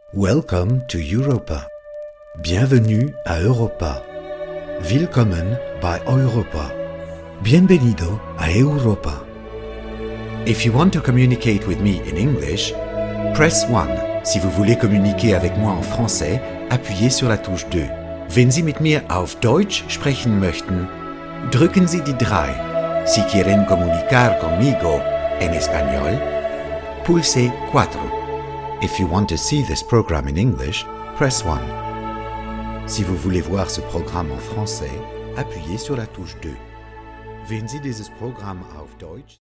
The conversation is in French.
Welcome to Europa. Bienvenue à Europa. Willkommen bei Europa. Bienvenido a Europa. If you want to communicate with me in English, press 1. Si vous voulez communiquer avec moi en français, appuyez sur la touche 2. Wenn Sie mit mir auf Deutsch sprechen möchten, drücken Sie die 3. Si quieren comunicar conmigo en español, pulse 4. If you want to see this program in English, press 1. Si vous voulez voir ce programme en français, appuyez sur la touche 2. Wenn Sie dieses Programm auf Deutsch